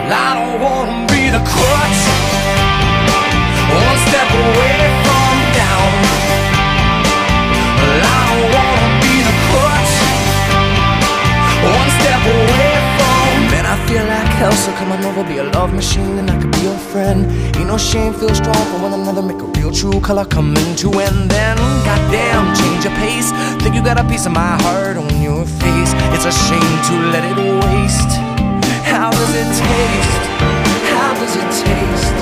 I don't wanna be the crutch, one step away from down. Well, I don't wanna be the crutch, one step away from. Man, I feel like hell, so come on over, be a love machine, and I could be your friend. Ain't no shame, feel strong for one another, make a real true color come into. And then, goddamn, change your pace. Think you got a piece of my heart on your face. It's a shame to let it waste. How does it taste? How does it taste?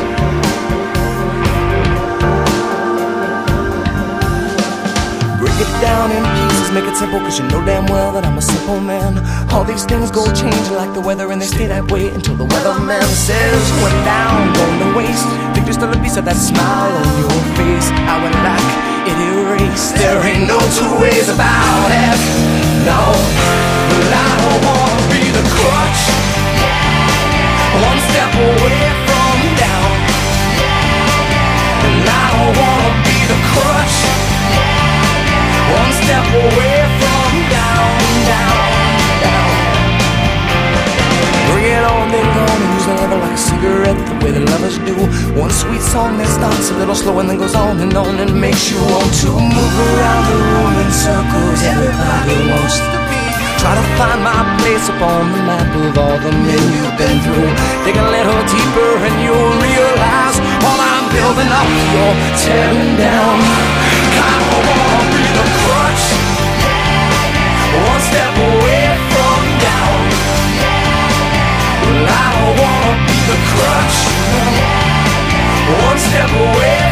Break it down in pieces, make it simple, cause you know damn well that I'm a simple man. All these things go changing like the weather, and they stay that way until the weatherman says went down, going to waste. Think there's still a piece of that smile on your face. I would like it erased. There ain't no two ways about it, no. Well, I don't wanna be the crutch, one step away from down. And I don't wanna be the crutch, one step away from down, down, down. Bring it on, then go on and use the lever like a cigarette, the way the lovers do. One sweet song that starts a little slow and then goes on and makes you want to move around the room in circles. Everybody wants to be. Try to find my place upon the map of all the men you've been through. Dig a little deeper and you'll realize all I'm building up, you're tearing down. I don't wanna be the crutch, one step away from down. Well, I don't wanna be the crutch, one step away